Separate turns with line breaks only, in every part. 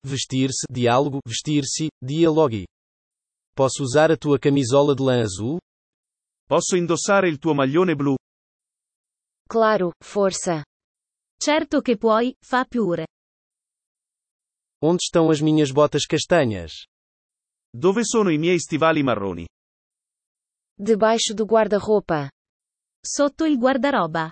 Vestir-se, diálogo, vestir-se, dialoghi. Posso usar a tua camisola de lã azul?
Posso indossare il tuo maglione blu?
Claro, força.
Certo che puoi, fa pure.
Onde estão as minhas botas castanhas?
Dove sono i miei stivali marroni?
Debaixo do guarda-roupa.
Sotto il guardaroba.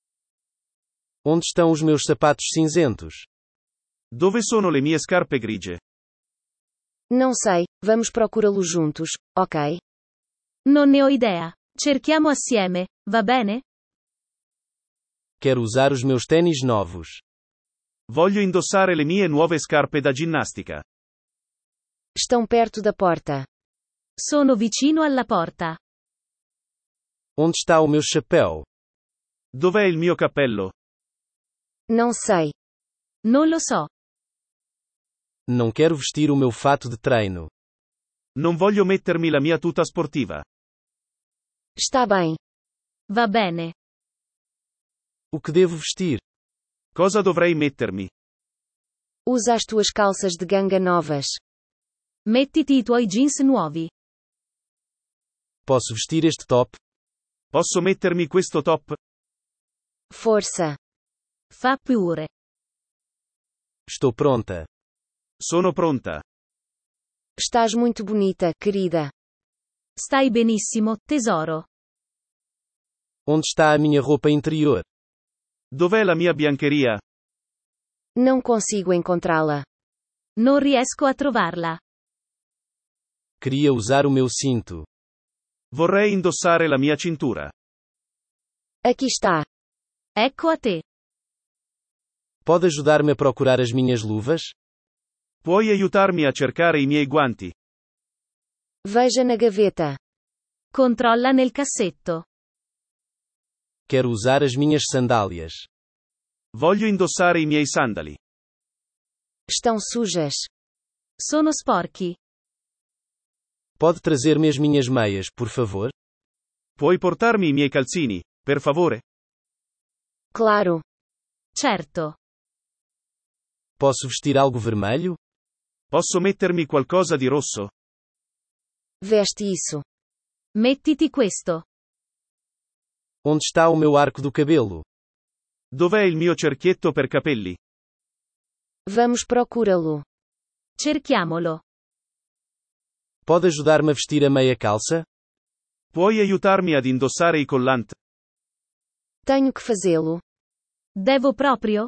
Onde estão os meus sapatos cinzentos?
Dove sono le mie scarpe grigie?
Não sei, vamos procurá-lo juntos, ok?
Non ne ho idea. Cerchiamo assieme, va bene?
Quero usar os meus tênis novos.
Voglio indossare le mie nuove scarpe da ginnastica.
Estão perto da porta.
Sono vicino alla porta.
Onde está o meu chapéu?
Dov'è il mio cappello?
Não sei.
Non lo so.
Não quero vestir o meu fato de treino.
Non voglio mettermi la mia tuta sportiva.
Está bem.
Va bene.
O que devo vestir?
Cosa dovrei mettermi?
Usa as tuas calças de ganga novas.
Mettiti i tuoi jeans nuovi.
Posso vestir este top?
Posso mettermi questo top?
Força.
Fa pure.
Estou pronta.
Sono pronta.
Estás muito bonita, querida.
Stai benissimo, tesoro.
Onde está a minha roupa interior?
Dov'è la mia biancheria?
Não consigo encontrá-la.
Non riesco a trovarla.
Queria usar o meu cinto.
Vorrei indossare la mia cintura.
Aqui está.
Ecco a te.
Pode ajudar-me a procurar as minhas luvas?
Puoi aiutarmi a cercare i miei guanti?
Veja na gaveta.
Controlla nel cassetto.
Quero usar as minhas sandálias.
Voglio indossare i miei sandali.
Estão sujas.
Sono sporchi.
Pode trazer-me as minhas meias, por favor?
Puoi portarmi i miei calzini, per favore?
Claro.
Certo.
Posso vestir algo vermelho?
Posso mettermi qualcosa di rosso?
Veste isso.
Mettiti questo.
Onde está o meu arco do cabelo?
Dov'è il mio cerchietto per capelli?
Vamos procurá-lo.
Cerchiamolo.
Pode ajudar-me a vestir a meia calça?
Puoi aiutarmi ad indossare i collant?
Tenho que fazê-lo.
Devo proprio?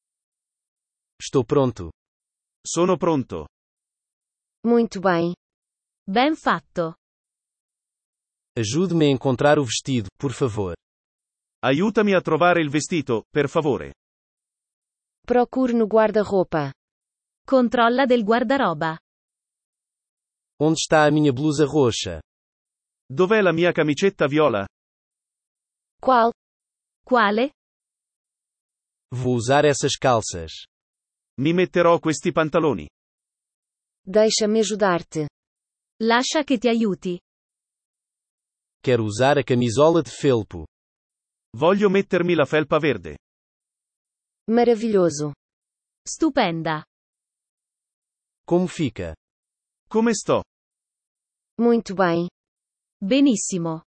Estou pronto.
Sono pronto.
Muito bem.
Ben fatto.
Ajude-me a encontrar o vestido, por favor.
Aiutami a trovare il vestito, per favore.
Procure no guarda-roupa.
Controlla del guardaroba.
Onde está a minha blusa roxa?
Dov'è la mia camicetta viola?
Qual?
Quale?
Vou usar essas calças.
Mi metterò questi pantaloni.
Deixa-me ajudar-te.
Lascia che ti aiuti.
Quero usar a camisola de felpo.
Voglio mettermi la felpa verde.
Maravilhoso.
Stupenda.
Como fica?
Come sto?
Muito bem.
Benissimo.